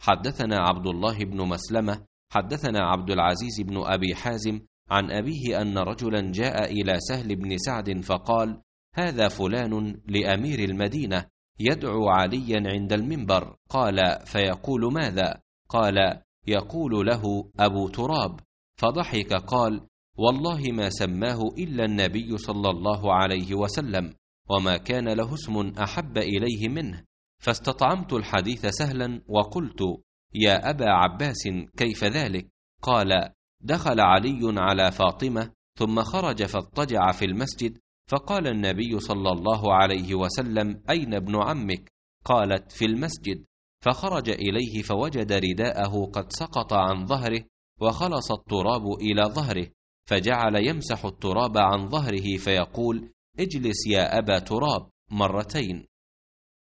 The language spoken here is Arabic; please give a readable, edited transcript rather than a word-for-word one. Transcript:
حدثنا عبد الله بن مسلمة حدثنا عبد العزيز بن أبي حازم عن أبيه أن رجلا جاء إلى سهل بن سعد فقال: هذا فلان لأمير المدينة يدعو عليا عند المنبر. قال: فيقول ماذا؟ قال: يقول له أبو تراب. فضحك قال: والله ما سماه إلا النبي صلى الله عليه وسلم، وما كان له اسم أحب إليه منه. فاستطعمت الحديث سهلا وقلت: يا أبا عباس كيف ذلك؟ قال: دخل علي على فاطمة ثم خرج فاضطجع في المسجد، فقال النبي صلى الله عليه وسلم: أين ابن عمك؟ قالت: في المسجد. فخرج إليه فوجد رداءه قد سقط عن ظهره وخلص التراب إلى ظهره، فجعل يمسح التراب عن ظهره فيقول: اجلس يا أبا تراب مرتين.